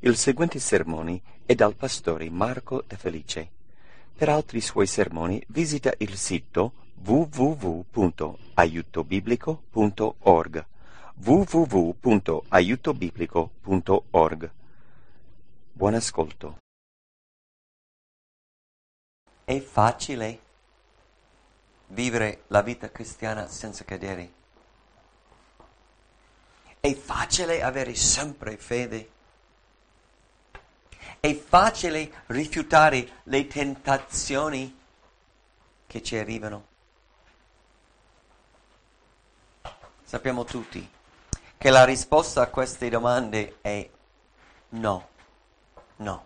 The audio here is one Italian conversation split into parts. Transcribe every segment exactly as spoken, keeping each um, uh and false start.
Il seguente sermone è dal pastore Marco De Felice. Per altri suoi sermoni visita il sito w w w punto aiuto biblico punto org w w w punto aiuto biblico punto org. Buon ascolto. È facile vivere la vita cristiana senza cadere? È facile avere sempre fede? È facile rifiutare le tentazioni che ci arrivano? Sappiamo tutti che la risposta a queste domande è no, no.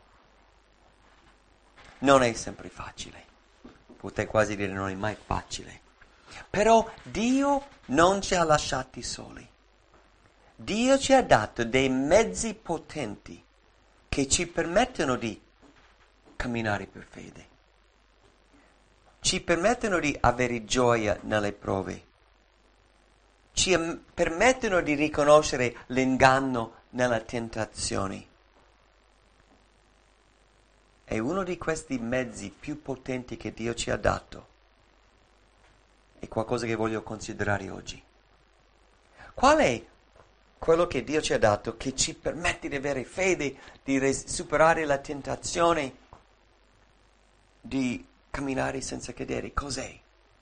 Non è sempre facile. Potrei quasi dire non è mai facile. Però Dio non ci ha lasciati soli. Dio ci ha dato dei mezzi potenti che ci permettono di camminare per fede. Ci permettono di avere gioia nelle prove. Ci am- permettono di riconoscere l'inganno nella tentazione. E uno di questi mezzi più potenti che Dio ci ha dato è qualcosa che voglio considerare oggi. Qual è quello che Dio ci ha dato che ci permette di avere fede, di res- superare la tentazione, di camminare senza cadere? Cos'è?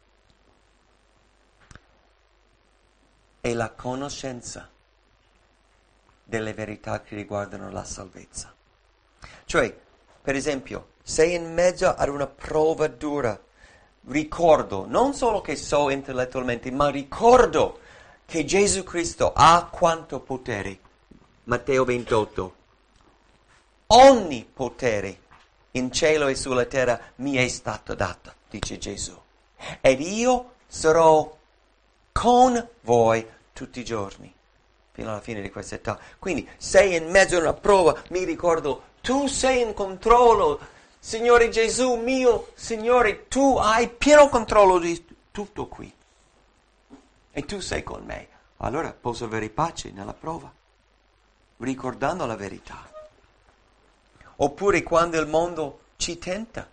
È la conoscenza delle verità che riguardano la salvezza. Cioè, per esempio, sei in mezzo ad una prova dura, ricordo, non solo che so intellettualmente, ma ricordo che Gesù Cristo ha quanto potere. Matteo ventotto. Ogni potere in cielo e sulla terra mi è stato dato, dice Gesù. Ed io sarò con voi tutti i giorni, fino alla fine di questa età. Quindi sei in mezzo a una prova, mi ricordo, tu sei in controllo, Signore Gesù mio, Signore, tu hai pieno controllo di tutto qui. E tu sei con me. Allora posso avere pace nella prova, ricordando la verità. Oppure quando il mondo ci tenta,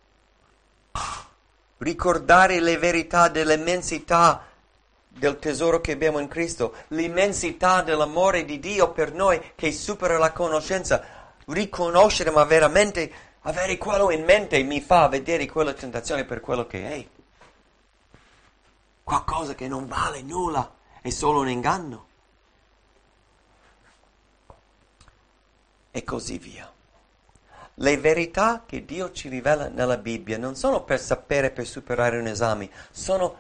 ricordare le verità dell'immensità del tesoro che abbiamo in Cristo, l'immensità dell'amore di Dio per noi che supera la conoscenza, riconoscere ma veramente avere quello in mente mi fa vedere quella tentazione per quello che è. Qualcosa che non vale nulla, è solo un inganno. E così via. Le verità che Dio ci rivela nella Bibbia non sono per sapere, per superare un esame, sono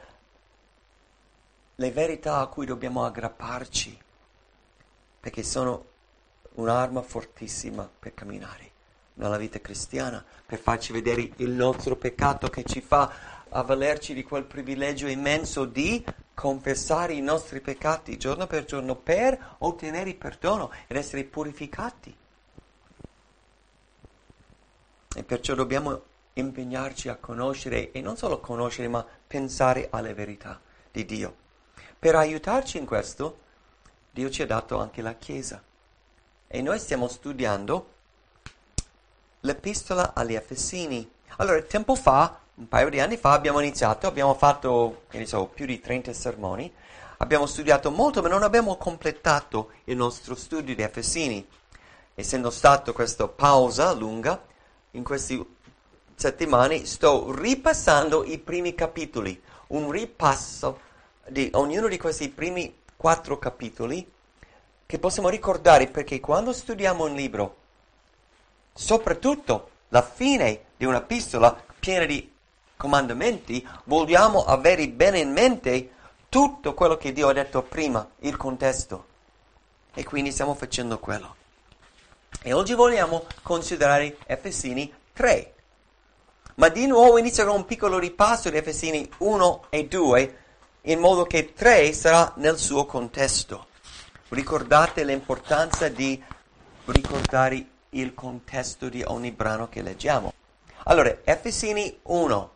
le verità a cui dobbiamo aggrapparci, perché sono un'arma fortissima per camminare nella vita cristiana, per farci vedere il nostro peccato che ci fa avvalerci di quel privilegio immenso di confessare i nostri peccati giorno per giorno per ottenere il perdono ed essere purificati. E perciò dobbiamo impegnarci a conoscere, e non solo conoscere, ma pensare alle verità di Dio. Per aiutarci in questo, Dio ci ha dato anche la Chiesa. E noi stiamo studiando l'Epistola agli Efesini. Allora, tempo fa, un paio di anni fa, abbiamo iniziato, abbiamo fatto, che ne so, più di trenta sermoni, abbiamo studiato molto, ma non abbiamo completato il nostro studio di Efesini. Essendo stata questa pausa lunga, in queste settimane sto ripassando i primi capitoli, un ripasso di ognuno di questi primi quattro capitoli che possiamo ricordare, perché quando studiamo un libro, soprattutto la fine di un'epistola piena di comandamenti, vogliamo avere bene in mente tutto quello che Dio ha detto prima, il contesto. E quindi stiamo facendo quello. E oggi vogliamo considerare Efesini tre. Ma di nuovo inizio con un piccolo ripasso di Efesini uno e due, in modo che tre sarà nel suo contesto. Ricordate l'importanza di ricordare il contesto di ogni brano che leggiamo. Allora, Efesini uno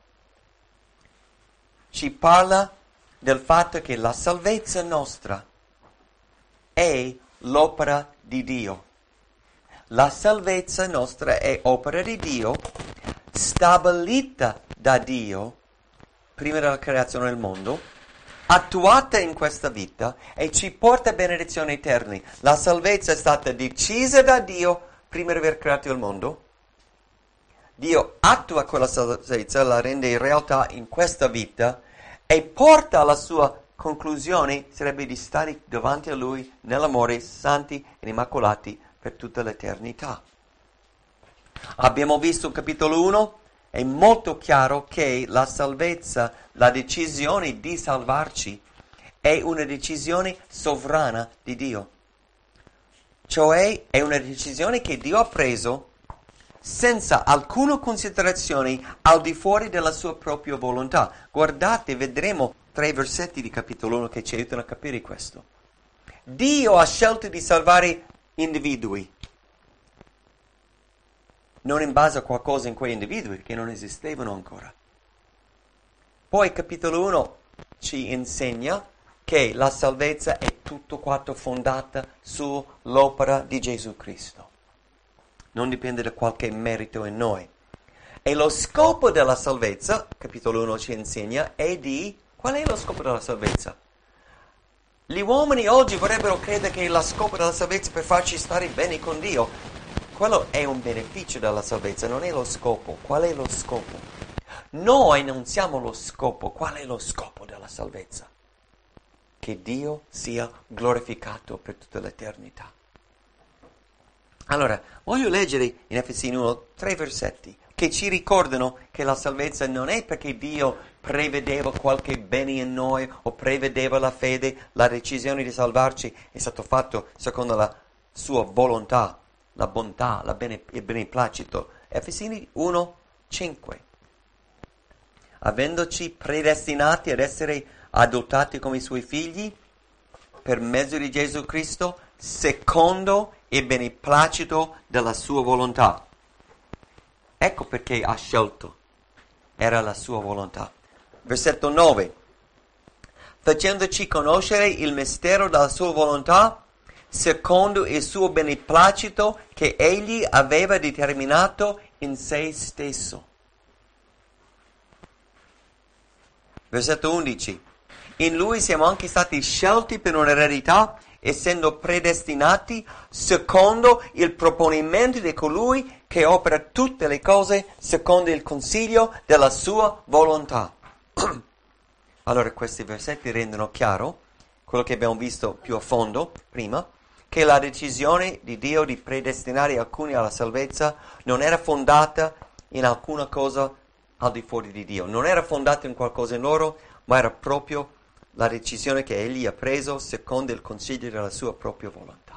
ci parla del fatto che la salvezza nostra è l'opera di Dio. La salvezza nostra è opera di Dio, stabilita da Dio prima della creazione del mondo, attuata in questa vita e ci porta a benedizioni eterne. La salvezza è stata decisa da Dio prima di aver creato il mondo. Dio attua quella salvezza, la rende realtà in questa vita e porta alla sua conclusione, sarebbe di stare davanti a Lui nell'amore, santi e immacolati per tutta l'eternità. Abbiamo visto il capitolo uno, è molto chiaro che la salvezza, la decisione di salvarci, è una decisione sovrana di Dio. Cioè è una decisione che Dio ha preso senza alcuna considerazione al di fuori della sua propria volontà. Guardate, vedremo tre versetti di capitolo uno che ci aiutano a capire questo. Dio ha scelto di salvare individui, non in base a qualcosa in quei individui che non esistevano ancora. Poi capitolo uno ci insegna che la salvezza è tutto quanto fondata sull'opera di Gesù Cristo. Non dipende da qualche merito in noi. E lo scopo della salvezza, capitolo uno ci insegna, è di... Qual è lo scopo della salvezza? Gli uomini oggi vorrebbero credere che lo scopo della salvezza è per farci stare bene con Dio. Quello è un beneficio della salvezza, non è lo scopo. Qual è lo scopo? Noi non siamo lo scopo. Qual è lo scopo della salvezza? Che Dio sia glorificato per tutta l'eternità. Allora, voglio leggere in Efesini uno tre versetti che ci ricordano che la salvezza non è perché Dio prevedeva qualche bene in noi o prevedeva la fede, la decisione di salvarci è stato fatto secondo la sua volontà, la bontà, la bene, il beneplacito. Efesini uno cinque. Avendoci predestinati ad essere adottati come i suoi figli per mezzo di Gesù Cristo, secondo il beneplacito della sua volontà. Ecco perché ha scelto. Era la sua volontà. Versetto nove. Facendoci conoscere il mistero della sua volontà, secondo il suo beneplacito che egli aveva determinato in se stesso. Versetto undici. In lui siamo anche stati scelti per un'eredità, essendo predestinati secondo il proponimento di colui che opera tutte le cose secondo il consiglio della sua volontà. Allora questi versetti rendono chiaro quello che abbiamo visto più a fondo prima, che la decisione di Dio di predestinare alcuni alla salvezza non era fondata in alcuna cosa al di fuori di Dio, non era fondata in qualcosa in loro, ma era proprio la decisione che egli ha preso secondo il consiglio della sua propria volontà.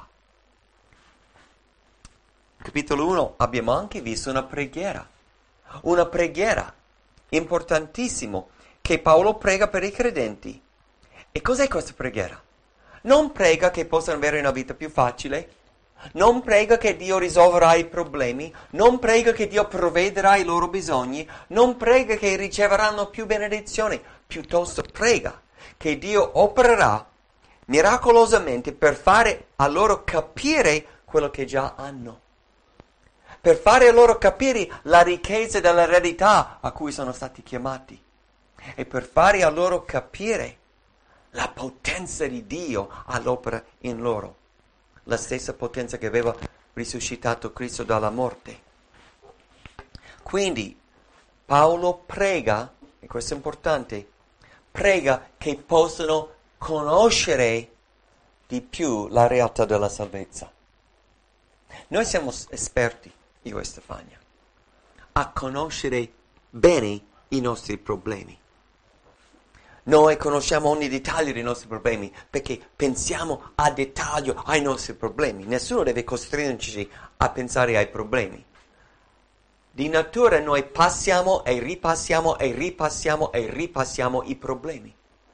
Capitolo uno abbiamo anche visto una preghiera, una preghiera importantissima che Paolo prega per i credenti. E cos'è questa preghiera? Non prega che possano avere una vita più facile, non prega che Dio risolverà i problemi, non prega che Dio provvederà i loro bisogni, non prega che riceveranno più benedizioni, piuttosto prega che Dio opererà miracolosamente per fare a loro capire quello che già hanno, per fare a loro capire la ricchezza dell'eredità a cui sono stati chiamati e per fare a loro capire la potenza di Dio all'opera in loro, la stessa potenza che aveva risuscitato Cristo dalla morte. Quindi Paolo prega, e questo è importante, prega che possano conoscere di più la realtà della salvezza. Noi siamo esperti, io e Stefania, a conoscere bene i nostri problemi. Noi conosciamo ogni dettaglio dei nostri problemi perché pensiamo a dettaglio ai nostri problemi. Nessuno deve costringerci a pensare ai problemi. Di natura noi passiamo e ripassiamo e ripassiamo e ripassiamo i problemi.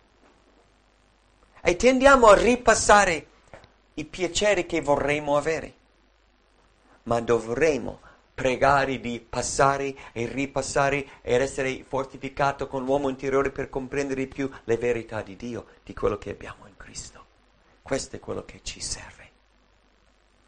E tendiamo a ripassare i piaceri che vorremmo avere. Ma dovremo pregare di passare e ripassare ed essere fortificato con l'uomo interiore per comprendere di più le verità di Dio, di quello che abbiamo in Cristo. Questo è quello che ci serve.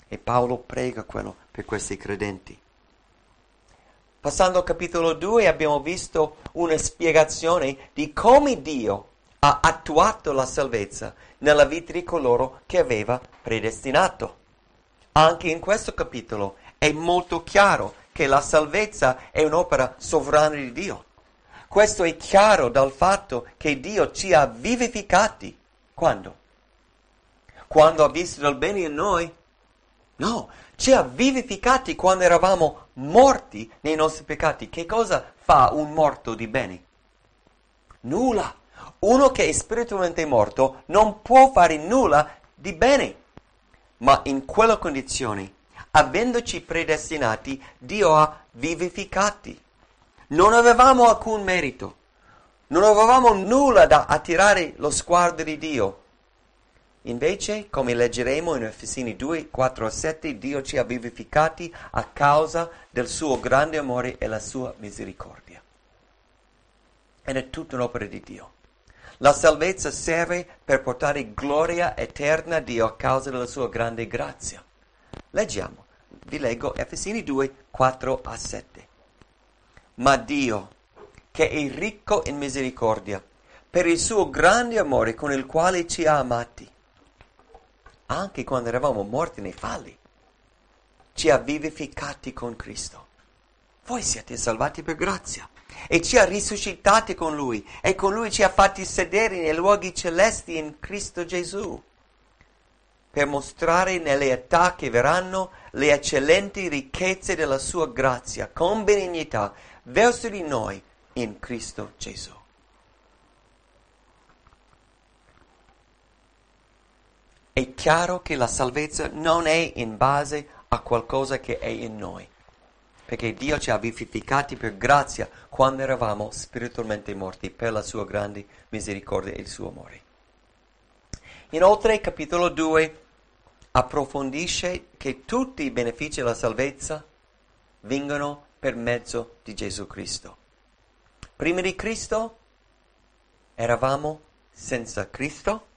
E Paolo prega quello per questi credenti. Passando al capitolo due abbiamo visto una spiegazione di come Dio ha attuato la salvezza nella vita di coloro che aveva predestinato. Anche in questo capitolo è molto chiaro che la salvezza è un'opera sovrana di Dio. Questo è chiaro dal fatto che Dio ci ha vivificati. Quando? Quando ha visto del bene in noi? No, ci ha vivificati quando eravamo morti nei nostri peccati. Che cosa fa un morto di bene? Nulla. Uno che è spiritualmente morto non può fare nulla di bene. Ma in quella condizione, avendoci predestinati, Dio ha vivificati. Non avevamo alcun merito. Non avevamo nulla da attirare lo sguardo di Dio. Invece, come leggeremo in Efesini due, quattro e sette, Dio ci ha vivificati a causa del suo grande amore e la sua misericordia. Ed è tutta un'opera di Dio. La salvezza serve per portare gloria eterna a Dio a causa della sua grande grazia. Leggiamo, vi leggo Efesini due, quattro a sette. Ma Dio, che è ricco in misericordia, per il suo grande amore con il quale ci ha amati, anche quando eravamo morti nei falli, ci ha vivificati con Cristo. Voi siete salvati per grazia e ci ha risuscitati con Lui e con Lui ci ha fatti sedere nei luoghi celesti in Cristo Gesù, per mostrare nelle età che verranno le eccellenti ricchezze della sua grazia con benignità verso di noi in Cristo Gesù. È chiaro che la salvezza non è in base a qualcosa che è in noi, perché Dio ci ha vivificati per grazia quando eravamo spiritualmente morti per la sua grande misericordia e il suo amore. Inoltre, capitolo due approfondisce che tutti i benefici della salvezza vengono per mezzo di Gesù Cristo. Prima di Cristo eravamo senza Cristo,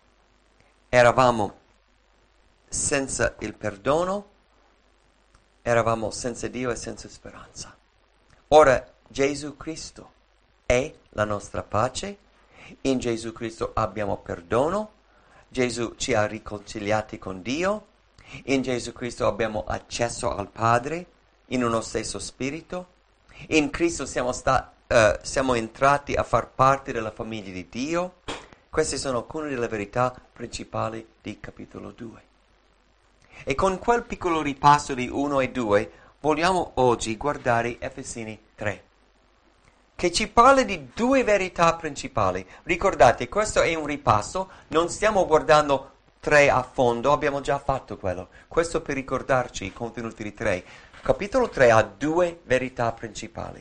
eravamo senza il perdono, eravamo senza Dio e senza speranza. Ora Gesù Cristo è la nostra pace, in Gesù Cristo abbiamo perdono, Gesù ci ha riconciliati con Dio, in Gesù Cristo abbiamo accesso al Padre in uno stesso spirito, in Cristo siamo, sta, uh, siamo entrati a far parte della famiglia di Dio. Queste sono alcune delle verità principali di capitolo due. E con quel piccolo ripasso di uno e due vogliamo oggi guardare Efesini tre, che ci parla di due verità principali. Ricordate, questo è un ripasso, non stiamo guardando tre a fondo, abbiamo già fatto quello. Questo per ricordarci i contenuti di tre. Capitolo tre ha due verità principali.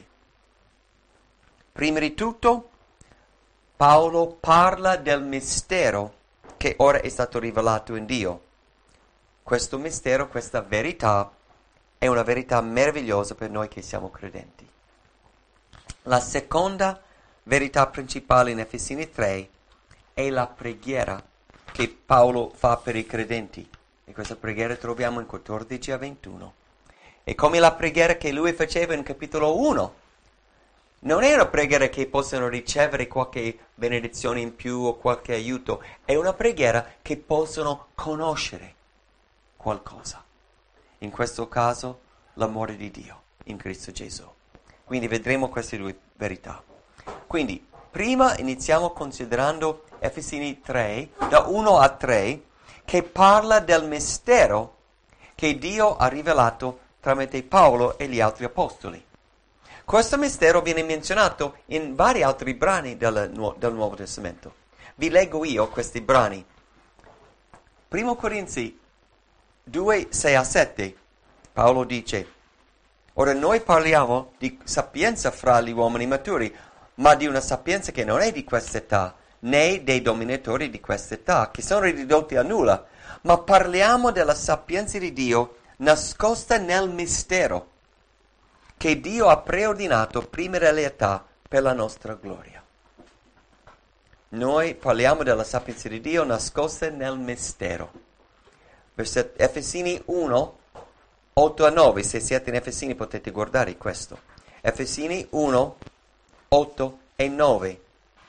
Prima di tutto, Paolo parla del mistero che ora è stato rivelato in Dio. Questo mistero, questa verità, è una verità meravigliosa per noi che siamo credenti. La seconda verità principale in Efesini tre è la preghiera che Paolo fa per i credenti. E questa preghiera troviamo in quattordici a ventuno. E come la preghiera che lui faceva in capitolo uno. Non è una preghiera che possono ricevere qualche benedizione in più o qualche aiuto, è una preghiera che possono conoscere qualcosa. In questo caso, l'amore di Dio in Cristo Gesù. Quindi vedremo queste due verità. Quindi, prima iniziamo considerando Efesini tre, da uno a tre, che parla del mistero che Dio ha rivelato tramite Paolo e gli altri apostoli. Questo mistero viene menzionato in vari altri brani del, nu- del Nuovo Testamento. Vi leggo io questi brani. Primo Corinzi due, sei a sette, Paolo dice: ora noi parliamo di sapienza fra gli uomini maturi, ma di una sapienza che non è di quest'età, né dei dominatori di quest'età, che sono ridotti a nulla, ma parliamo della sapienza di Dio nascosta nel mistero che Dio ha preordinato prima delle età per la nostra gloria. Noi parliamo della sapienza di Dio nascosta nel mistero. Verset- Efesini uno, otto a nove, se siete in Efesini potete guardare questo. Efesini uno, otto e nove.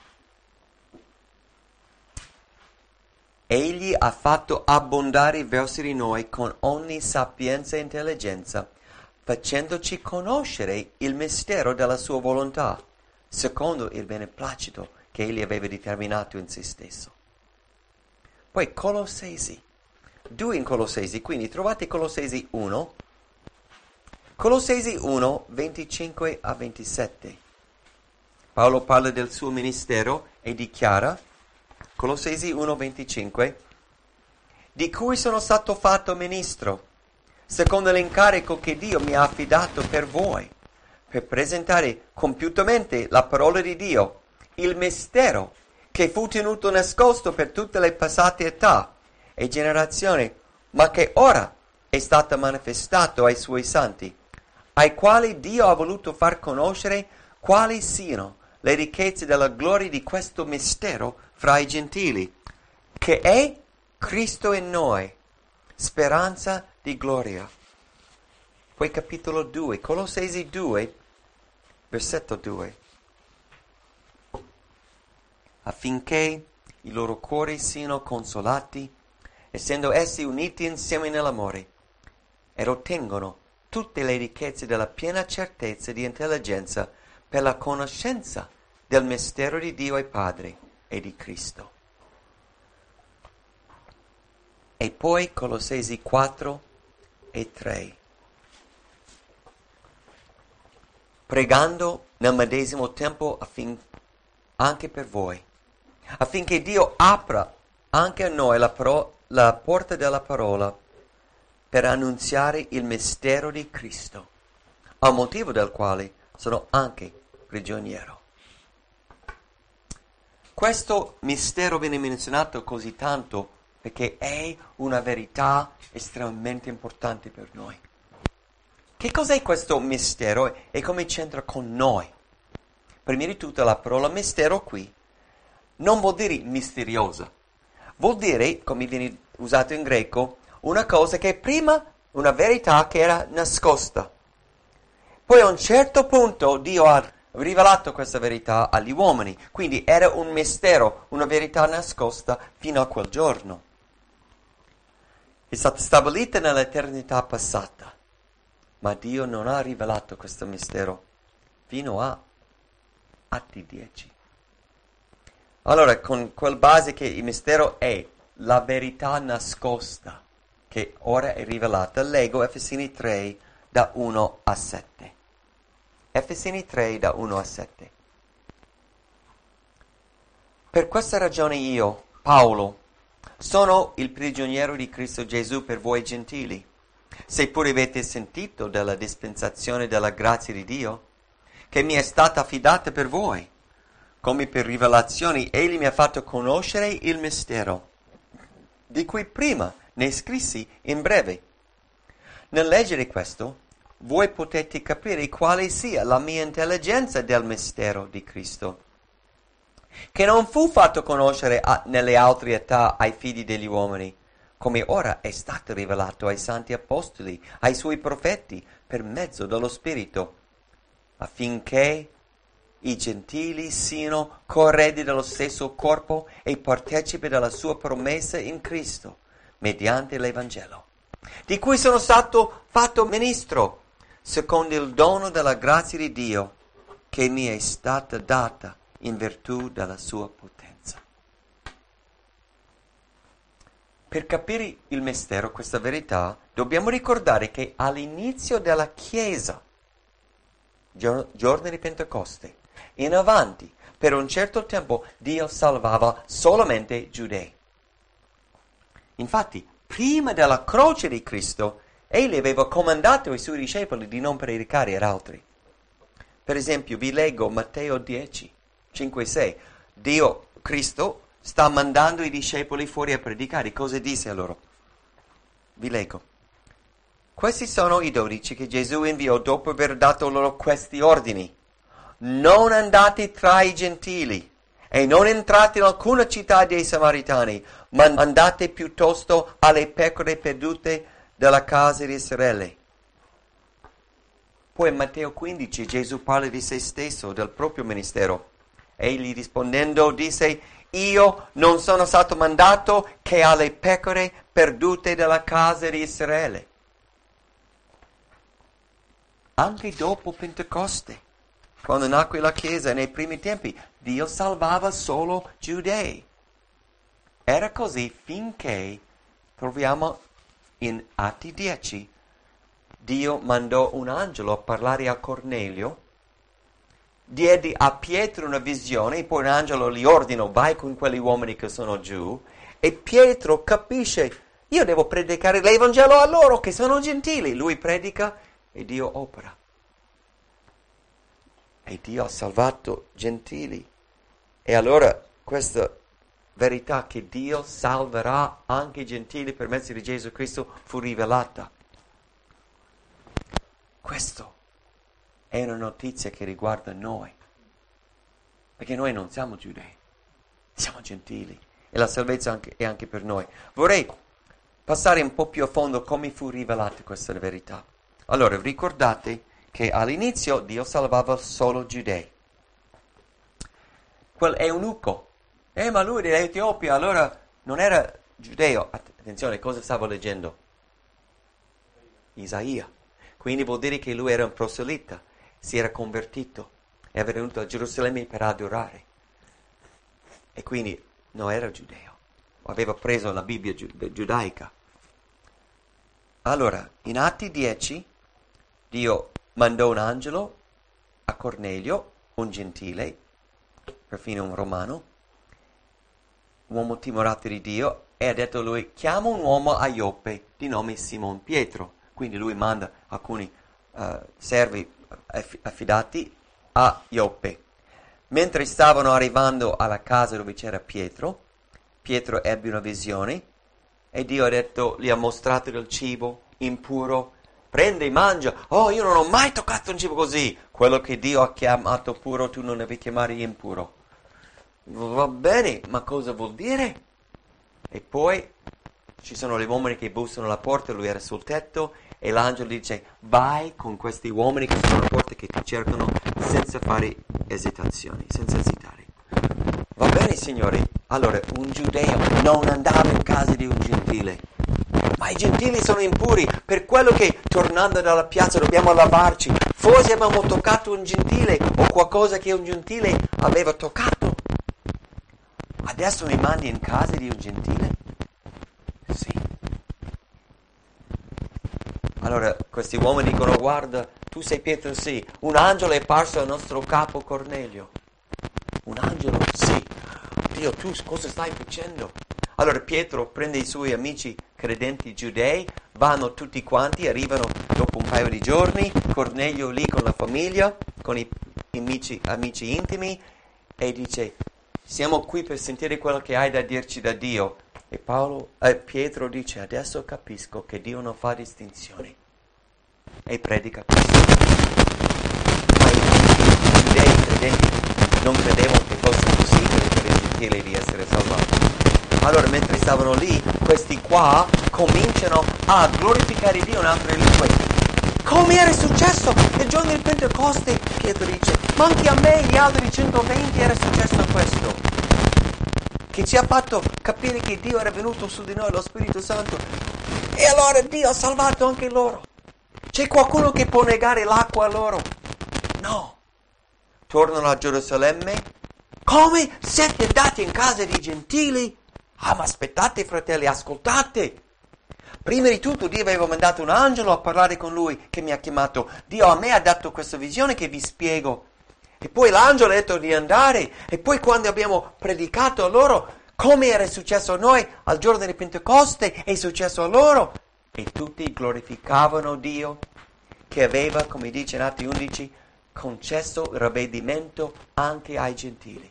Egli ha fatto abbondare verso di noi con ogni sapienza e intelligenza, facendoci conoscere il mistero della sua volontà, secondo il beneplacito che egli aveva determinato in se stesso. Poi Colossesi, due in Colossesi, quindi trovate Colossesi uno, Colossesi uno, venticinque a ventisette. Paolo parla del suo ministero e dichiara, Colossesi uno, venticinque, di cui sono stato fatto ministro, secondo l'incarico che Dio mi ha affidato per voi, per presentare compiutamente la parola di Dio, il mistero che fu tenuto nascosto per tutte le passate età e generazioni, ma che ora è stato manifestato ai suoi santi, ai quali Dio ha voluto far conoscere quali siano le ricchezze della gloria di questo mistero fra i gentili, che è Cristo in noi, speranza di gloria. Poi capitolo due, Colossesi due, versetto due. Affinché i loro cuori siano consolati, essendo essi uniti insieme nell'amore, ed ottengono tutte le ricchezze della piena certezza di intelligenza per la conoscenza del mistero di Dio e Padre e di Cristo. E poi Colossesi quattro e tre. Pregando nel medesimo tempo affin- anche per voi, affinché Dio apra anche a noi la, paro- la porta della parola per annunziare il mistero di Cristo, a motivo del quale sono anche prigioniero. Questo mistero viene menzionato così tanto perché è una verità estremamente importante per noi. Che cos'è questo mistero e come c'entra con noi? Prima di tutto la parola mistero qui non vuol dire misteriosa, vuol dire, come viene usato in greco, una cosa che prima, una verità che era nascosta. Poi a un certo punto Dio ha rivelato questa verità agli uomini, quindi era un mistero, una verità nascosta fino a quel giorno. È stata stabilita nell'eternità passata, ma Dio non ha rivelato questo mistero fino a Atti dieci. Allora, con quel base che il mistero è la verità nascosta, che ora è rivelata, leggo Efesini tre da uno a sette. Efesini tre da uno a sette. Per questa ragione io, Paolo, sono il prigioniero di Cristo Gesù per voi gentili, seppure avete sentito della dispensazione della grazia di Dio, che mi è stata affidata per voi. Come per rivelazioni egli mi ha fatto conoscere il mistero, di cui prima ne scrissi in breve. Nel leggere questo, voi potete capire quale sia la mia intelligenza del mistero di Cristo, che non fu fatto conoscere a, nelle altre età ai figli degli uomini, come ora è stato rivelato ai santi apostoli, ai suoi profeti, per mezzo dello Spirito, affinché i gentili siano corredi dello stesso corpo e partecipi della sua promessa in Cristo, mediante l'Evangelo, di cui sono stato fatto ministro, secondo il dono della grazia di Dio, che mi è stata data in virtù della sua potenza. Per capire il mistero, questa verità, dobbiamo ricordare che all'inizio della Chiesa, giorno di Pentecoste, in avanti, per un certo tempo, Dio salvava solamente giudei. Infatti, prima della croce di Cristo, egli aveva comandato ai suoi discepoli di non predicare ad altri. Per esempio, vi leggo Matteo dieci, cinque e sei. Dio, Cristo, sta mandando i discepoli fuori a predicare. Cosa disse a loro? Vi leggo. Questi sono i dodici che Gesù inviò dopo aver dato loro questi ordini. Non andate tra i gentili, e non entrate in alcuna città dei Samaritani, ma andate piuttosto alle pecore perdute della casa di Israele. Poi in Matteo quindici Gesù parla di se stesso, del proprio ministero. Egli rispondendo disse: io non sono stato mandato che alle pecore perdute della casa di Israele. Anche dopo Pentecoste, quando nacque la Chiesa nei primi tempi, Dio salvava solo giudei. Era così finché troviamo in Atti dieci. Dio mandò un angelo a parlare a Cornelio, diede a Pietro una visione, poi un angelo gli ordinò: vai con quegli uomini che sono giù, e Pietro capisce: io devo predicare l'Evangelo a loro che sono gentili. Lui predica e Dio opera. E Dio ha salvato gentili. E allora questa verità che Dio salverà anche i gentili per mezzo di Gesù Cristo fu rivelata. Questo è una notizia che riguarda noi, perché noi non siamo giudei, siamo gentili e la salvezza anche, è anche per noi. Vorrei passare un po' più a fondo come fu rivelata questa verità. Allora, ricordate che all'inizio Dio salvava solo giudei. Quel eunuco, eh ma lui dell'Etiopia allora non era giudeo. Attenzione, cosa stavo leggendo? Isaia. Quindi vuol dire che lui era un proselita, si era convertito e era venuto a Gerusalemme per adorare. E quindi non era giudeo, aveva preso la Bibbia giu- giudaica. Allora, in Atti dieci, Dio mandò un angelo a Cornelio, un gentile, perfino un romano, uomo timorato di Dio, e ha detto a lui: chiama un uomo a Ioppe di nome Simon Pietro. Quindi lui manda alcuni uh, servi aff- affidati a Ioppe. Mentre stavano arrivando alla casa dove c'era Pietro, Pietro ebbe una visione e Dio ha detto, gli ha mostrato del cibo impuro. Prendi e mangia. Oh, io non ho mai toccato un cibo così. Quello che Dio ha chiamato puro tu non devi chiamare impuro. Va bene, ma cosa vuol dire? E poi ci sono gli uomini che bussano alla porta, lui era sul tetto e l'angelo dice: vai con questi uomini che sono alla porta che ti cercano senza fare esitazioni, senza esitare. Va bene, signori. Allora, un giudeo non andava in casa di un gentile. Ma i gentili sono impuri, per quello che tornando dalla piazza dobbiamo lavarci. Forse abbiamo toccato un gentile o qualcosa che un gentile aveva toccato. Adesso mi mandi in casa di un gentile? Sì. Allora questi uomini dicono: guarda, tu sei Pietro? Sì. Un angelo è apparso al nostro capo Cornelio. Un angelo? Sì. Dio, tu cosa stai facendo? Allora Pietro prende i suoi amici credenti giudei, vanno tutti quanti, arrivano dopo un paio di giorni, Cornelio lì con la famiglia, con i amici, amici intimi, e dice: siamo qui per sentire quello che hai da dirci da Dio. E Paolo, eh, Pietro dice: adesso capisco che Dio non fa distinzioni. E predica questo. Ma i giudei credenti non credevano che fosse possibile per i gentili di essere salvati. Allora mentre stavano lì, questi qua cominciano a glorificare Dio in altre lingue. Come era successo il giorno del Pentecoste? Pietro dice: ma anche a me, gli altri centoventi, era successo questo, che ci ha fatto capire che Dio era venuto su di noi, lo Spirito Santo, e allora Dio ha salvato anche loro. C'è qualcuno che può negare l'acqua a loro? No. Tornano a Gerusalemme. Come? Siete andati in casa di gentili? Ah, ma aspettate, fratelli, ascoltate. Prima di tutto Dio aveva mandato un angelo a parlare con lui, che mi ha chiamato. Dio a me ha dato questa visione che vi spiego. E poi l'angelo ha detto di andare. E poi quando abbiamo predicato a loro, come era successo a noi al giorno di Pentecoste, è successo a loro. E tutti glorificavano Dio, che aveva, come dice in Atti undici, concesso ravvedimento anche ai gentili.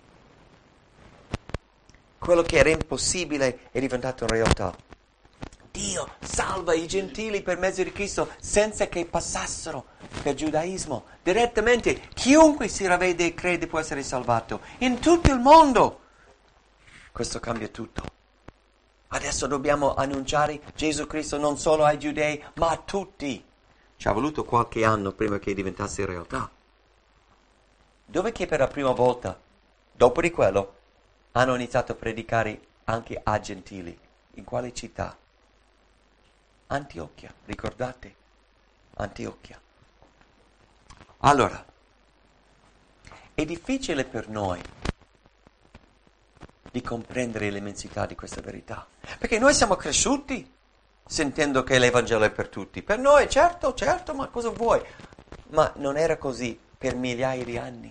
Quello che era impossibile è diventato realtà. Dio salva i gentili per mezzo di Cristo senza che passassero per giudaismo. Direttamente, chiunque si ravvede e crede può essere salvato. In tutto il mondo. Questo cambia tutto. Adesso dobbiamo annunciare Gesù Cristo non solo ai giudei, ma a tutti. Ci ha voluto qualche anno prima che diventasse realtà. Dove che per la prima volta, dopo di quello, hanno iniziato a predicare anche a gentili? In quale città? Antiochia, ricordate? Antiochia. Allora, è difficile per noi di comprendere l'immensità di questa verità, perché noi siamo cresciuti sentendo che l'Evangelo è per tutti. Per noi, certo, certo, ma cosa vuoi? Ma non era così per migliaia di anni.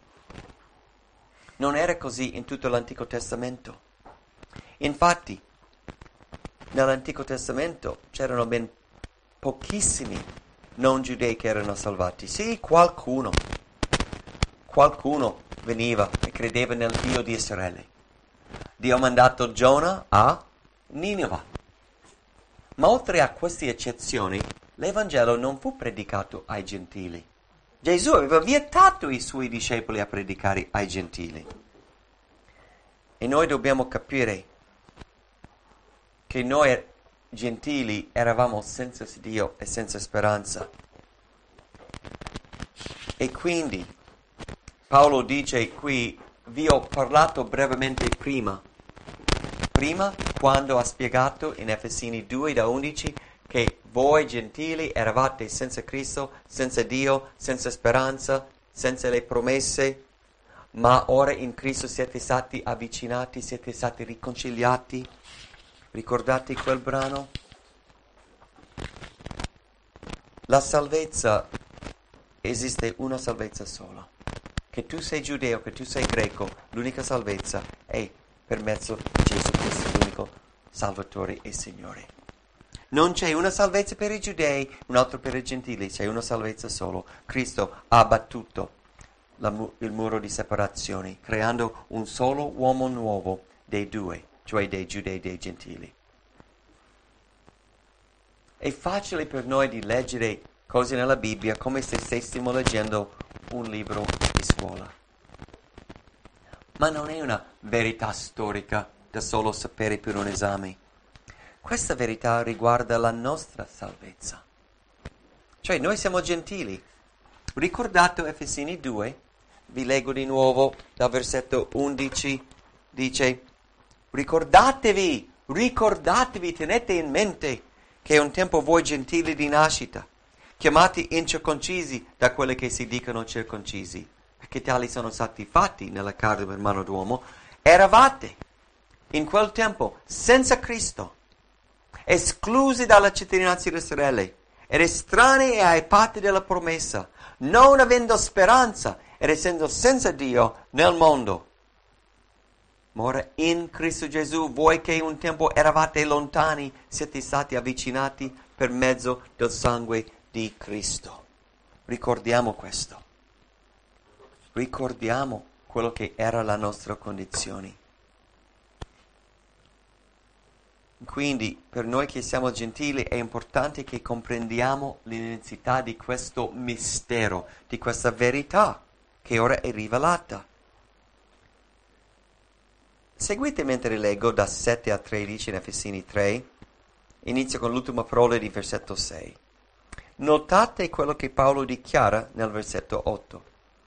Non era così in tutto l'Antico Testamento. Infatti, nell'Antico Testamento c'erano ben pochissimi non giudei che erano salvati. Sì, qualcuno. Qualcuno veniva e credeva nel Dio di Israele. Dio ha mandato Giona a Ninive. Ma oltre a queste eccezioni, l'Evangelo non fu predicato ai gentili. Gesù aveva vietato i suoi discepoli a predicare ai gentili. E noi dobbiamo capire che noi gentili eravamo senza Dio e senza speranza. E quindi Paolo dice qui, vi ho parlato brevemente prima, prima quando ha spiegato in Efesini due da undici che voi gentili eravate senza Cristo, senza Dio, senza speranza, senza le promesse, ma ora in Cristo siete stati avvicinati, siete stati riconciliati. Ricordate quel brano? La salvezza, esiste una salvezza sola. Che tu sei giudeo, che tu sei greco, l'unica salvezza è per mezzo di Gesù Cristo, l'unico Salvatore e Signore. Non c'è una salvezza per i giudei, un'altra per i gentili, c'è una salvezza solo. Cristo ha abbattuto la mu- il muro di separazione, creando un solo uomo nuovo dei due, cioè dei giudei e dei gentili. È facile per noi di leggere cose nella Bibbia come se stessimo leggendo un libro di scuola. Ma non è una verità storica da solo sapere per un esame. Questa verità riguarda la nostra salvezza. Cioè noi siamo gentili. Ricordate Efesini due? Vi leggo di nuovo dal versetto undici. Dice, ricordatevi, ricordatevi, tenete in mente che un tempo voi gentili di nascita, chiamati incirconcisi da quelli che si dicono circoncisi, perché tali sono stati fatti nella carne per mano d'uomo, eravate in quel tempo senza Cristo, esclusi dalla cittadinanza di Israele ed estranei ai patti della promessa, non avendo speranza ed essendo senza Dio nel mondo. Ma ora in Cristo Gesù, voi che un tempo eravate lontani, siete stati avvicinati per mezzo del sangue di Cristo. Ricordiamo questo. Ricordiamo quello che era la nostra condizione. Quindi, per noi che siamo gentili, è importante che comprendiamo l'immensità di questo mistero, di questa verità che ora è rivelata. Seguite mentre leggo da sette a tredici in Efesini tre. Inizio con l'ultima parola di versetto sei. Notate quello che Paolo dichiara nel versetto otto.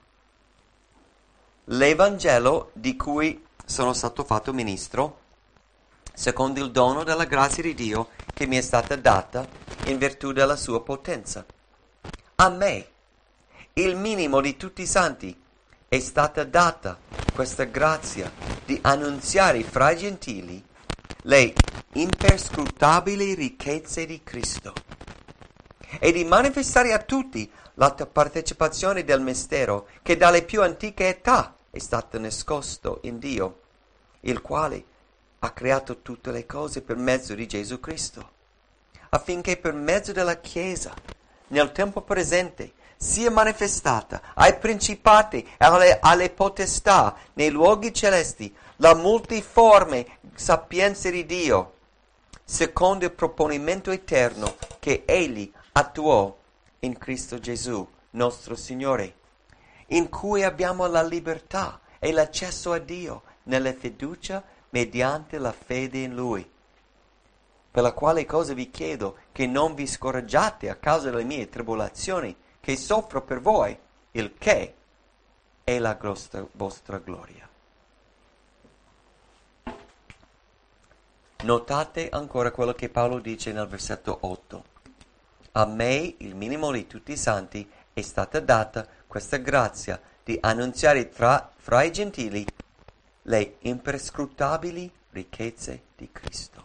L'Evangelo di cui sono stato fatto ministro, secondo il dono della grazia di Dio che mi è stata data in virtù della sua potenza. A me, il minimo di tutti i santi, è stata data questa grazia di annunziare fra i gentili le imperscrutabili ricchezze di Cristo e di manifestare a tutti la partecipazione del mistero che dalle più antiche età è stato nascosto in Dio, il quale ha creato tutte le cose per mezzo di Gesù Cristo, affinché per mezzo della Chiesa, nel tempo presente, sia manifestata ai principati e alle, alle potestà nei luoghi celesti la multiforme sapienza di Dio, secondo il proponimento eterno che Egli attuò in Cristo Gesù, nostro Signore, in cui abbiamo la libertà e l'accesso a Dio nella fiducia mediante la fede in Lui. Per la quale cosa vi chiedo che non vi scoraggiate a causa delle mie tribolazioni, che soffro per voi, il che è la vostra, vostra gloria. Notate ancora quello che Paolo dice nel versetto otto. A me, il minimo di tutti i santi, è stata data questa grazia di annunziare tra, fra i gentili le imperscrutabili ricchezze di Cristo.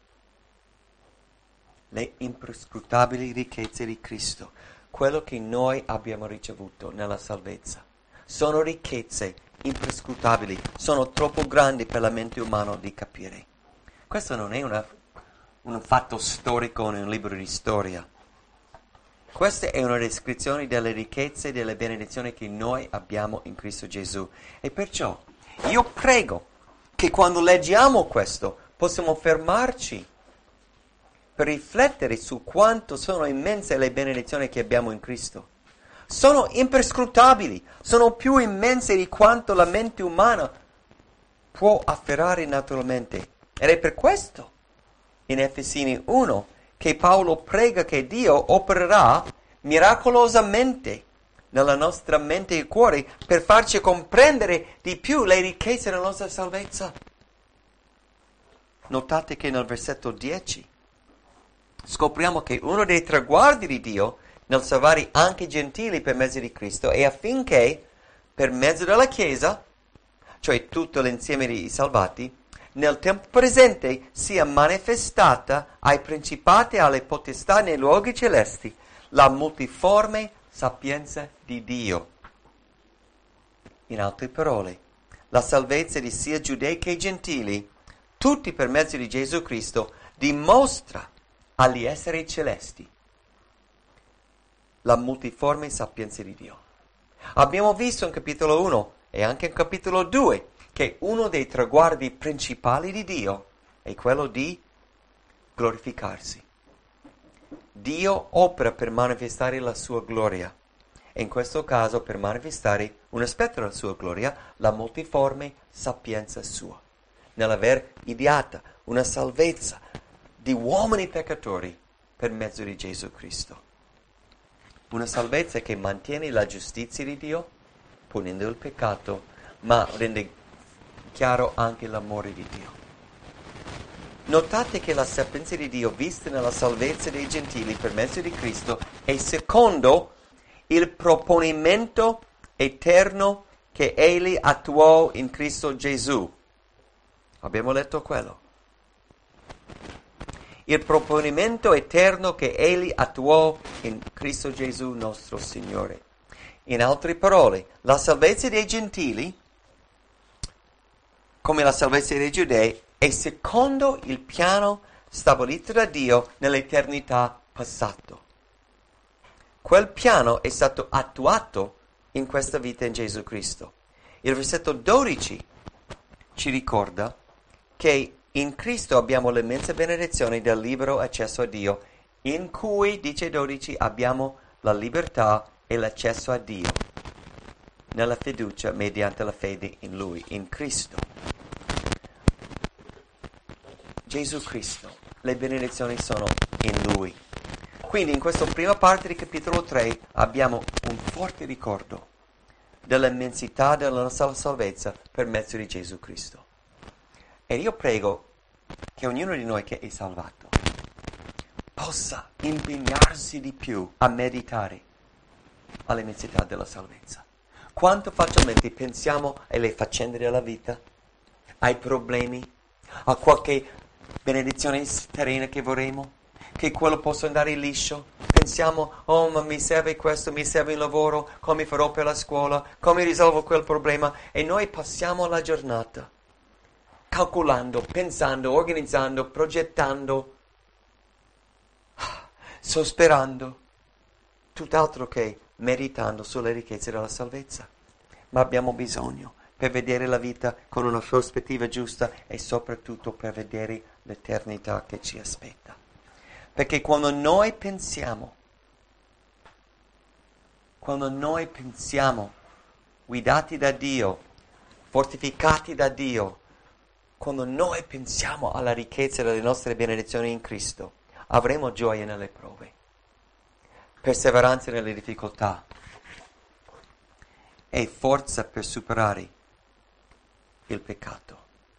Le imperscrutabili ricchezze di Cristo, quello che noi abbiamo ricevuto nella salvezza. Sono ricchezze imperscrutabili, sono troppo grandi per la mente umana di capire. Questo non è una, un fatto storico in un libro di storia. Questa è una descrizione delle ricchezze e delle benedizioni che noi abbiamo in Cristo Gesù. E perciò io prego che quando leggiamo questo possiamo fermarci per riflettere su quanto sono immense le benedizioni che abbiamo in Cristo. Sono imperscrutabili, sono più immense di quanto la mente umana può afferrare naturalmente. Ed è per questo, in Efesini uno, che Paolo prega che Dio opererà miracolosamente nella nostra mente e cuore per farci comprendere di più le ricchezze della nostra salvezza. Notate che nel versetto dieci scopriamo che uno dei traguardi di Dio nel salvare anche i gentili per mezzo di Cristo è affinché, per mezzo della Chiesa, cioè tutto l'insieme dei salvati, nel tempo presente sia manifestata ai principati e alle potestà nei luoghi celesti la multiforme sapienza di Dio. In altre parole, la salvezza di sia giudei che gentili, tutti per mezzo di Gesù Cristo, dimostra agli esseri celesti la multiforme sapienza di Dio. Abbiamo visto in capitolo uno e anche in capitolo due che uno dei traguardi principali di Dio è quello di glorificarsi. Dio opera per manifestare la sua gloria, e in questo caso per manifestare un aspetto della sua gloria, la multiforme sapienza sua, nell'aver ideata una salvezza di uomini peccatori per mezzo di Gesù Cristo. Una salvezza che mantiene la giustizia di Dio, punendo il peccato, ma rende chiaro anche l'amore di Dio. Notate che la sapienza di Dio vista nella salvezza dei gentili per mezzo di Cristo è secondo il proponimento eterno che Egli attuò in Cristo Gesù. Abbiamo letto quello. Il proponimento eterno che Egli attuò in Cristo Gesù nostro Signore. In altre parole, la salvezza dei gentili, come la salvezza dei giudei, è secondo il piano stabilito da Dio nell'eternità passato. Quel piano è stato attuato in questa vita in Gesù Cristo. Il versetto dodici ci ricorda che in Cristo abbiamo l'immensa benedizione del libero accesso a Dio, in cui, dice dodici, abbiamo la libertà e l'accesso a Dio, nella fiducia mediante la fede in Lui, in Cristo. Gesù Cristo, le benedizioni sono in Lui. Quindi in questa prima parte di capitolo tre abbiamo un forte ricordo dell'immensità della nostra salvezza per mezzo di Gesù Cristo. E io prego che ognuno di noi che è salvato possa impegnarsi di più a meditare all'immensità della salvezza. Quanto facilmente pensiamo alle faccende della vita, ai problemi, a qualche benedizione terrena che vorremmo, che quello possa andare liscio. Pensiamo, oh ma mi serve questo, mi serve il lavoro, come farò per la scuola, come risolvo quel problema, e noi passiamo la giornata calcolando, pensando, organizzando, progettando, sosperando, tutt'altro che meditando sulle ricchezze della salvezza. Ma abbiamo bisogno per vedere la vita con una prospettiva giusta e soprattutto per vedere l'eternità che ci aspetta. Perché quando noi pensiamo quando noi pensiamo, guidati da Dio, fortificati da Dio, quando noi pensiamo alla ricchezza delle nostre benedizioni in Cristo, avremo gioia nelle prove, perseveranza nelle difficoltà e forza per superare il peccato.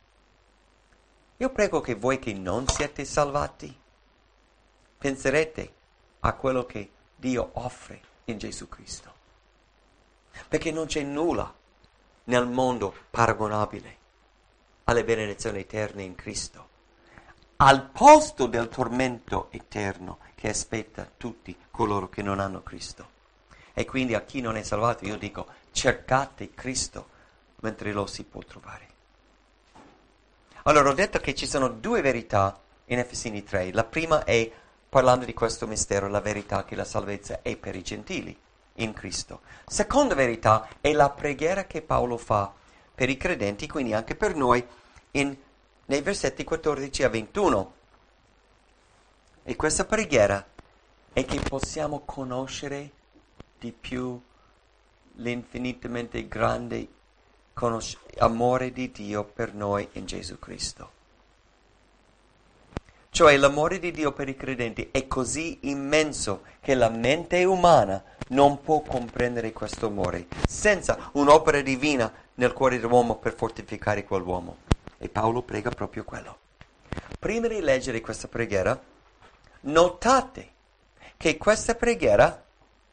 Io prego che voi che non siete salvati penserete a quello che Dio offre in Gesù Cristo, perché non c'è nulla nel mondo paragonabile alle benedizioni eterne in Cristo, al posto del tormento eterno che aspetta tutti coloro che non hanno Cristo. E quindi a chi non è salvato io dico, cercate Cristo mentre lo si può trovare. Allora ho detto che ci sono due verità in Efesini tre. La prima è, parlando di questo mistero, la verità che la salvezza è per i gentili in Cristo. Seconda verità è la preghiera che Paolo fa per i credenti, quindi anche per noi, in, nei versetti quattordici a ventuno. E questa preghiera è che possiamo conoscere di più l'infinitamente grande conos- amore di Dio per noi in Gesù Cristo. Cioè l'amore di Dio per i credenti è così immenso che la mente umana non può comprendere questo amore senza un'opera divina nel cuore dell'uomo per fortificare quell'uomo. E Paolo prega proprio quello. Prima di leggere questa preghiera, notate che questa preghiera,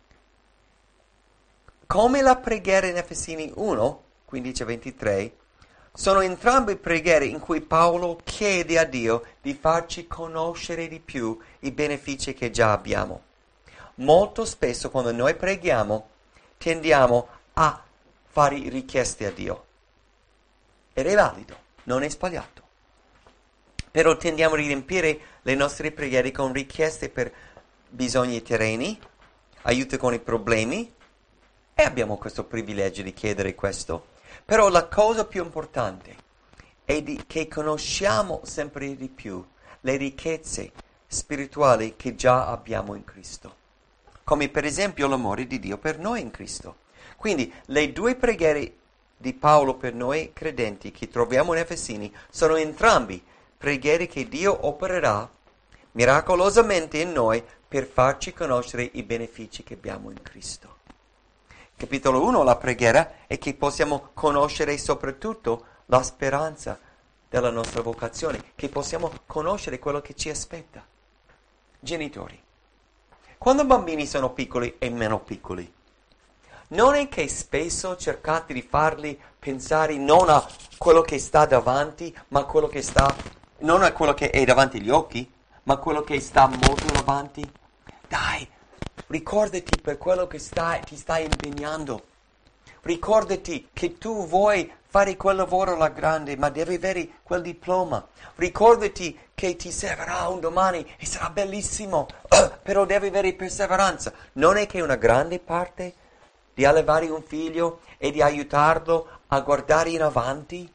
come la preghiera in Efesini uno, quindici a ventitré, sono entrambe preghiere in cui Paolo chiede a Dio di farci conoscere di più i benefici che già abbiamo. Molto spesso quando noi preghiamo tendiamo a fare richieste a Dio. Ed è valido, non è sbagliato. Però tendiamo a riempire le nostre preghiere con richieste per bisogni terreni, aiuto con i problemi, e abbiamo questo privilegio di chiedere questo. Però la cosa più importante è di, che conosciamo sempre di più le ricchezze spirituali che già abbiamo in Cristo, come per esempio l'amore di Dio per noi in Cristo. Quindi le due preghiere di Paolo per noi credenti che troviamo in Efesini sono entrambi preghiere che Dio opererà miracolosamente in noi per farci conoscere i benefici che abbiamo in Cristo. Capitolo uno, la preghiera è che possiamo conoscere soprattutto la speranza della nostra vocazione, che possiamo conoscere quello che ci aspetta. Genitori, quando i bambini sono piccoli e meno piccoli, non è che spesso cercate di farli pensare non a quello che sta davanti, ma a quello che sta, non a quello che è davanti agli occhi, ma a quello che sta molto davanti? Dai! Ricordati per quello che stai, ti stai impegnando. Ricordati che tu vuoi fare quel lavoro alla grande, ma devi avere quel diploma. Ricordati che ti servirà un domani e sarà bellissimo, uh, però devi avere perseveranza. Non è che una grande parte di allevare un figlio e di aiutarlo a guardare in avanti?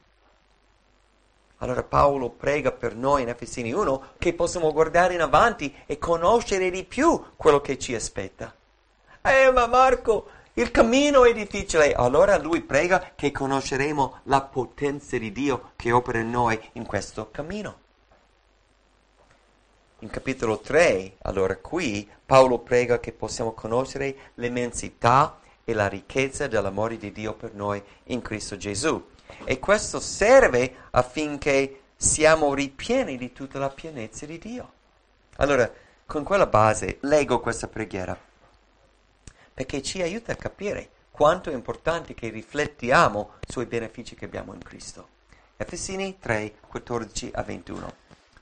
Allora Paolo prega per noi in Efesini uno che possiamo guardare in avanti e conoscere di più quello che ci aspetta. Eh, ma Marco, il cammino è difficile. Allora lui prega che conosceremo la potenza di Dio che opera in noi in questo cammino. In capitolo tre, allora qui, Paolo prega che possiamo conoscere l'immensità e la ricchezza dell'amore di Dio per noi in Cristo Gesù. E questo serve affinché siamo ripieni di tutta la pienezza di Dio. Allora, con quella base, leggo questa preghiera, perché ci aiuta a capire quanto è importante che riflettiamo sui benefici che abbiamo in Cristo. Efesini tre, quattordici a ventuno.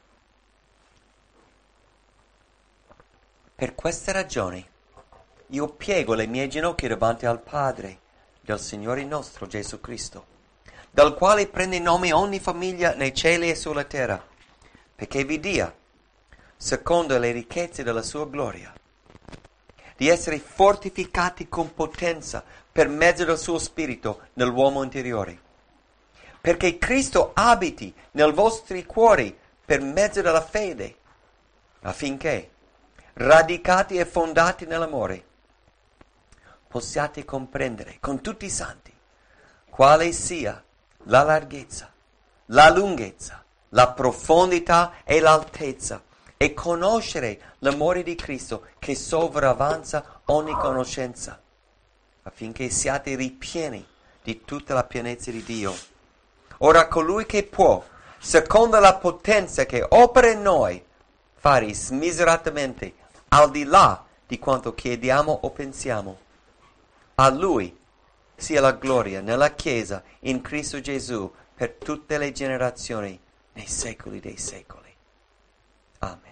Per questa ragione, io piego le mie ginocchia davanti al Padre del Signore nostro Gesù Cristo, dal quale prende nome ogni famiglia nei cieli e sulla terra, perché vi dia, secondo le ricchezze della sua gloria, di essere fortificati con potenza per mezzo del suo Spirito nell'uomo interiore, perché Cristo abiti nei vostri cuori per mezzo della fede, affinché, radicati e fondati nell'amore, possiate comprendere con tutti i santi quale sia la larghezza, la lunghezza, la profondità e l'altezza, e conoscere l'amore di Cristo che sovravanza ogni conoscenza, affinché siate ripieni di tutta la pienezza di Dio. Ora colui che può, secondo la potenza che opera in noi, fare smiseratamente al di là di quanto chiediamo o pensiamo, a Lui sia la gloria nella Chiesa in Cristo Gesù per tutte le generazioni, nei secoli dei secoli. Amen.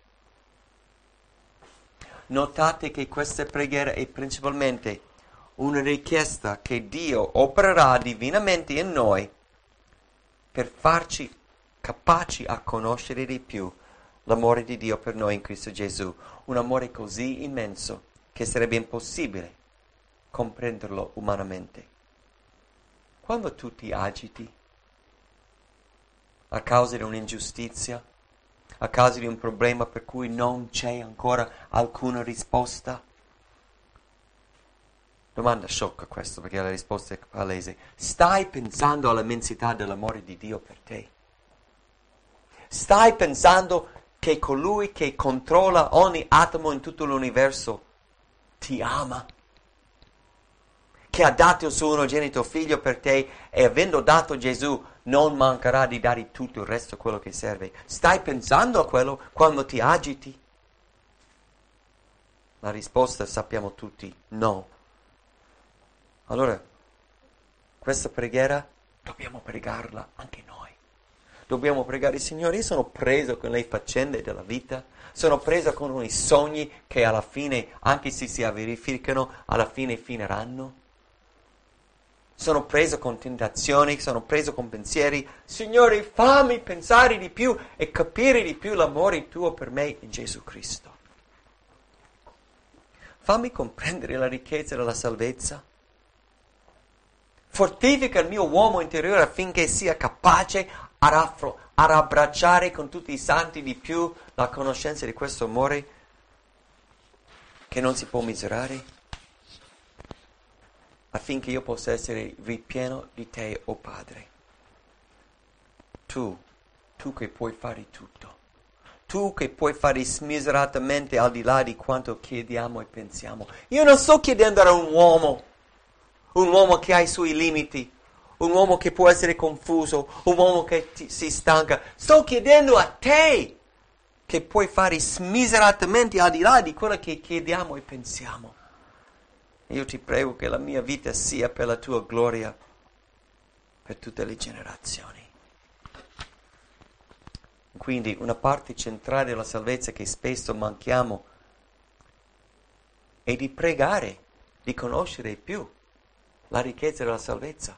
Notate che questa preghiera è principalmente una richiesta che Dio opererà divinamente in noi per farci capaci a conoscere di più l'amore di Dio per noi in Cristo Gesù, un amore così immenso che sarebbe impossibile comprenderlo umanamente. Quando tu ti agiti a causa di un'ingiustizia, a causa di un problema per cui non c'è ancora alcuna risposta, domanda sciocca questa, perché la risposta è palese. Stai pensando all'immensità dell'amore di Dio per te? Stai pensando che colui che controlla ogni atomo in tutto l'universo ti ama? Che ha dato il suo unigenito figlio per te e avendo dato Gesù non mancherà di dare tutto il resto quello che serve? Stai pensando a quello quando ti agiti? La risposta sappiamo tutti, no. Allora, questa preghiera dobbiamo pregarla anche noi. Dobbiamo pregare, Signore, io sono preso con le faccende della vita, sono preso con i sogni che alla fine, anche se si verificano, alla fine finiranno. Sono preso con tentazioni, sono preso con pensieri. Signore, fammi pensare di più e capire di più l'amore tuo per me in Gesù Cristo. Fammi comprendere la ricchezza della salvezza. Fortifica il mio uomo interiore affinché sia capace a, raffro, a abbracciare con tutti i santi di più la conoscenza di questo amore che non si può misurare, affinché io possa essere ripieno di te, o oh Padre. Tu, tu che puoi fare tutto, tu che puoi fare smiseratamente al di là di quanto chiediamo e pensiamo. Io non sto chiedendo a un uomo, un uomo che ha i suoi limiti, un uomo che può essere confuso, un uomo che ti, si stanca. Sto chiedendo a te che puoi fare smiseratamente al di là di quello che chiediamo e pensiamo. Io ti prego che la mia vita sia per la tua gloria per tutte le generazioni. Quindi una parte centrale della salvezza che spesso manchiamo è di pregare, di conoscere più la ricchezza della salvezza.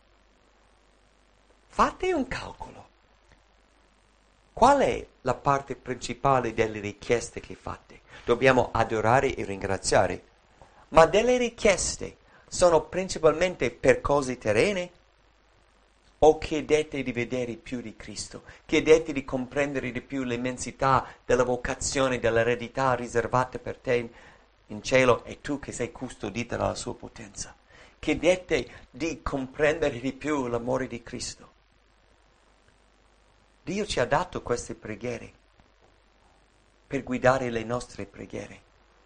Fate un calcolo. Qual è la parte principale delle richieste che fate? Dobbiamo adorare e ringraziare. Ma delle richieste sono principalmente per cose terrene? O chiedete di vedere più di Cristo? Chiedete di comprendere di più l'immensità della vocazione, dell'eredità riservata per te in cielo e tu che sei custodita dalla sua potenza? Chiedete di comprendere di più l'amore di Cristo. Dio ci ha dato queste preghiere per guidare le nostre preghiere.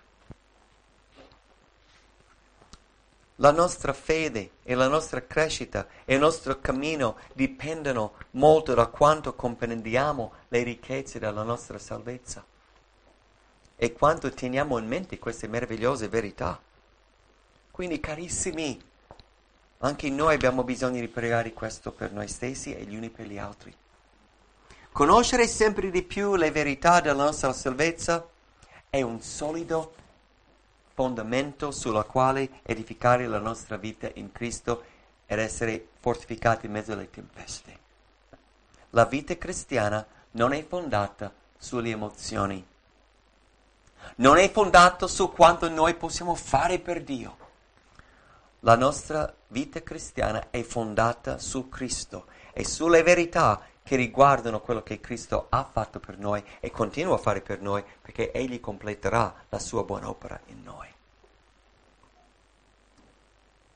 La nostra fede e la nostra crescita e il nostro cammino dipendono molto da quanto comprendiamo le ricchezze della nostra salvezza e quanto teniamo in mente queste meravigliose verità. Quindi, carissimi, anche noi abbiamo bisogno di pregare questo per noi stessi e gli uni per gli altri. Conoscere sempre di più le verità della nostra salvezza è un solido fondamento sulla quale edificare la nostra vita in Cristo ed essere fortificati in mezzo alle tempeste. La vita cristiana non è fondata sulle emozioni, non è fondata su quanto noi possiamo fare per Dio. La nostra vita cristiana è fondata su Cristo e sulle verità che riguardano quello che Cristo ha fatto per noi e continua a fare per noi, perché Egli completerà la sua buona opera in noi.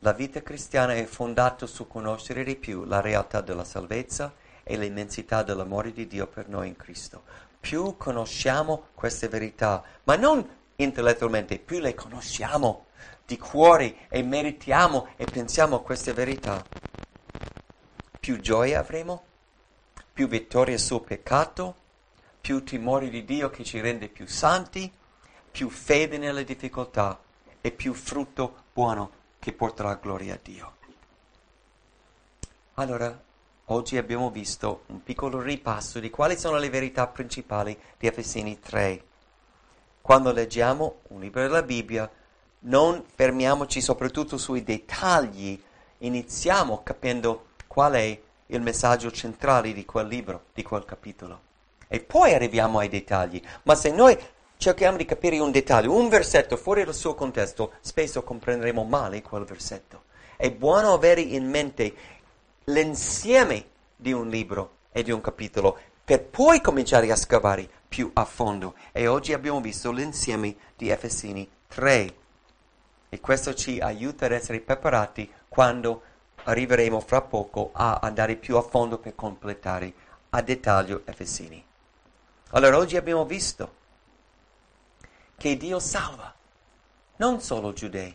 La vita cristiana è fondata su conoscere di più la realtà della salvezza e l'immensità dell'amore di Dio per noi in Cristo. Più conosciamo queste verità, ma non intellettualmente, più le conosciamo di cuore e meritiamo e pensiamo a queste verità, più gioia avremo, più vittoria sul peccato, più timore di Dio che ci rende più santi, più fede nelle difficoltà e più frutto buono che porterà gloria a Dio. Allora, oggi abbiamo visto un piccolo ripasso di quali sono le verità principali di Efesini tre. Quando leggiamo un libro della Bibbia, non fermiamoci soprattutto sui dettagli, iniziamo capendo qual è il messaggio centrale di quel libro, di quel capitolo. E poi arriviamo ai dettagli. Ma se noi cerchiamo di capire un dettaglio, un versetto fuori dal suo contesto, spesso comprenderemo male quel versetto. È buono avere in mente l'insieme di un libro e di un capitolo per poi cominciare a scavare più a fondo. E oggi abbiamo visto l'insieme di Efesini tre. E questo ci aiuta ad essere preparati quando arriveremo fra poco a andare più a fondo per completare a dettaglio Efesini. Allora, oggi abbiamo visto che Dio salva non solo giudei,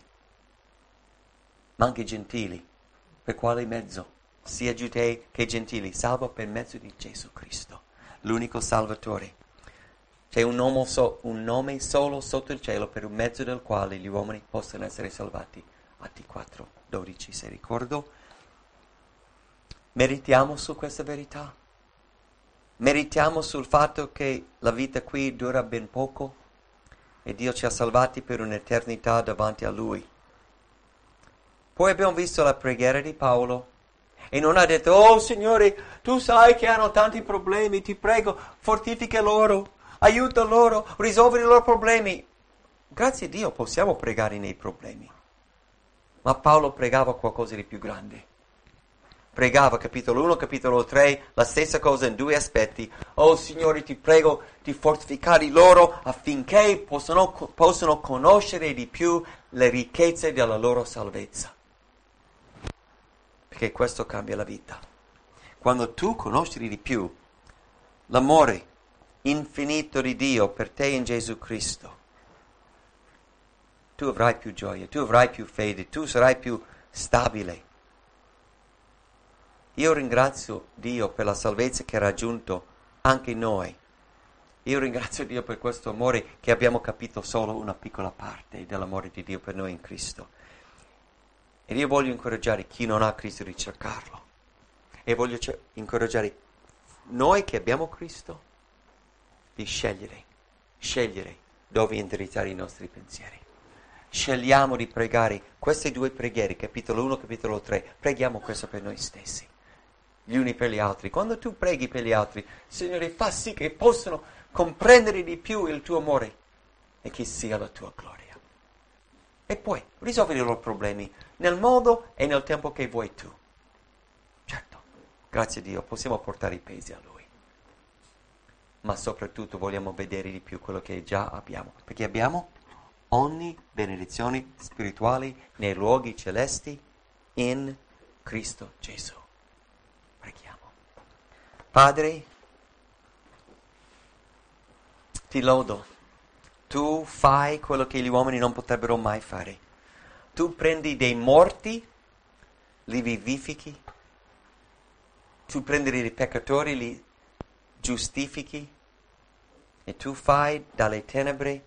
ma anche gentili. Per quale mezzo? Sia giudei che gentili, salva per mezzo di Gesù Cristo, l'unico Salvatore. C'è un nome, so, un nome solo sotto il cielo per mezzo del quale gli uomini possono essere salvati. Atti quattro dodici, se ricordo. Meditiamo su questa verità. Meditiamo sul fatto che la vita qui dura ben poco e Dio ci ha salvati per un'eternità davanti a Lui. Poi abbiamo visto la preghiera di Paolo e non ha detto: oh Signore, tu sai che hanno tanti problemi, ti prego, fortifica loro, aiuta loro, risolvi i loro problemi. Grazie a Dio possiamo pregare nei problemi. Ma Paolo pregava qualcosa di più grande. Pregava, capitolo uno, capitolo tre, la stessa cosa in due aspetti. Oh Signore, ti prego di fortificare loro affinché possano, possano conoscere di più le ricchezze della loro salvezza. Perché questo cambia la vita. Quando tu conosci di più l'amore infinito di Dio per te in Gesù Cristo, tu avrai più gioia, tu avrai più fede, tu sarai più stabile. Io ringrazio Dio per la salvezza che ha raggiunto anche noi. Io ringrazio Dio per questo amore che abbiamo capito solo una piccola parte dell'amore di Dio per noi in Cristo. Ed io voglio incoraggiare chi non ha Cristo di cercarlo. E voglio c- incoraggiare noi che abbiamo Cristo di scegliere, scegliere dove indirizzare i nostri pensieri. Scegliamo di pregare queste due preghiere, capitolo uno, capitolo tre. Preghiamo questo per noi stessi, gli uni per gli altri. Quando tu preghi per gli altri, Signore, fa sì che possano comprendere di più il tuo amore e che sia la tua gloria. E poi risolvi i loro problemi nel modo e nel tempo che vuoi tu. Certo, grazie a Dio possiamo portare i pesi a Lui. Ma soprattutto vogliamo vedere di più quello che già abbiamo. Perché abbiamo ogni benedizione spirituale nei luoghi celesti in Cristo Gesù. Preghiamo. Padre, ti lodo. Tu fai quello che gli uomini non potrebbero mai fare. Tu prendi dei morti, li vivifichi. Tu prendi dei peccatori, li giustifichi. E tu fai dalle tenebre,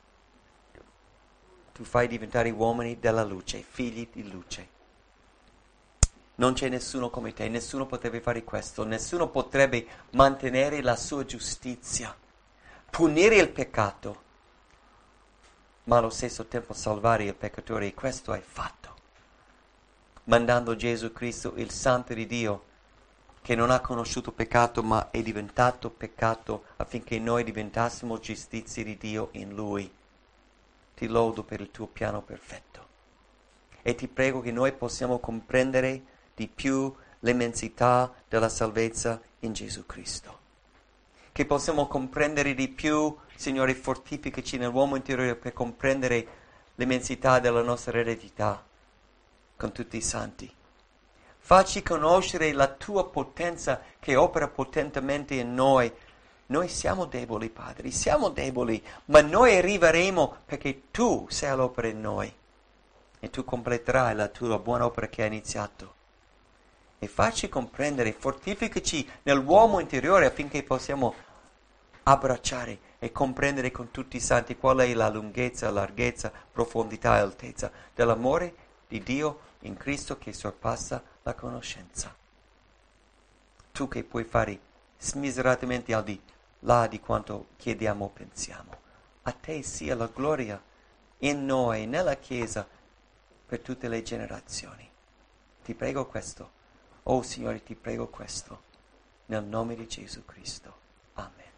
tu fai diventare uomini della luce, figli di luce. Non c'è nessuno come te, nessuno potrebbe fare questo, nessuno potrebbe mantenere la sua giustizia, punire il peccato, ma allo stesso tempo salvare il peccatore, e questo hai fatto, mandando Gesù Cristo, il Santo di Dio, che non ha conosciuto peccato, ma è diventato peccato affinché noi diventassimo giustizia di Dio in Lui. Ti lodo per il tuo piano perfetto e ti prego che noi possiamo comprendere di più l'immensità della salvezza in Gesù Cristo. Che possiamo comprendere di più, Signore, fortificaci nell'uomo interiore per comprendere l'immensità della nostra eredità con tutti i santi. Facci conoscere la tua potenza che opera potentemente in noi. Noi siamo deboli, Padre, siamo deboli, ma noi arriveremo perché tu sei all'opera in noi e tu completerai la tua buona opera che hai iniziato. E facci comprendere, fortificaci nell'uomo interiore affinché possiamo abbracciare e comprendere con tutti i santi qual è la lunghezza, larghezza, profondità e altezza dell'amore di Dio in Cristo che sorpassa la conoscenza. Tu che puoi fare smiseratamente al di là di quanto chiediamo o pensiamo. A te sia la gloria in noi, nella Chiesa, per tutte le generazioni. Ti prego questo. Oh Signore, ti prego questo. Nel nome di Gesù Cristo. Amen.